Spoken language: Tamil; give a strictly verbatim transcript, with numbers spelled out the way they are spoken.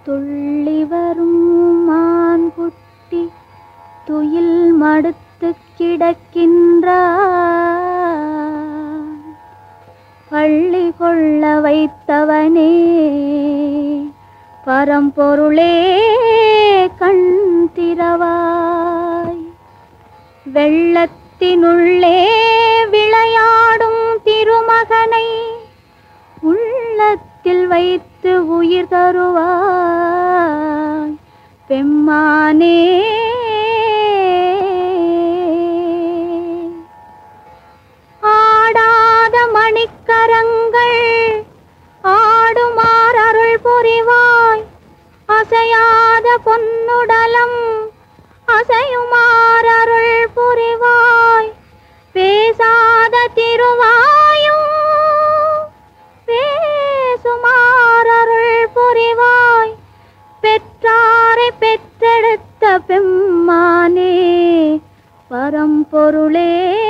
துள்ளி வரும் மான் குட்டி துயில் மடுத்து கிடக்கின்றான். பள்ளி கொள்ள வைத்தவனே பரம்பொருளே கண் திறவாய். வெள்ளத்தினுள்ளே விளையாடும் திருமகனை உள்ளத்தில் வைத்து உயிர் தருவாய் பெம்மானே. ஆடாத மணிக்கரங்கள் ஆடுமாறு அருள் புரிவாய். அசையாத பொன்னுடலம் அசையுமாறு அருள் புரிவாய். பேசாத திருவாயும் பேசுமாறு அருள் புரிவாய். பெற்றாரை பெற்றெடுத்த பெம்மானே பரம்பொருளே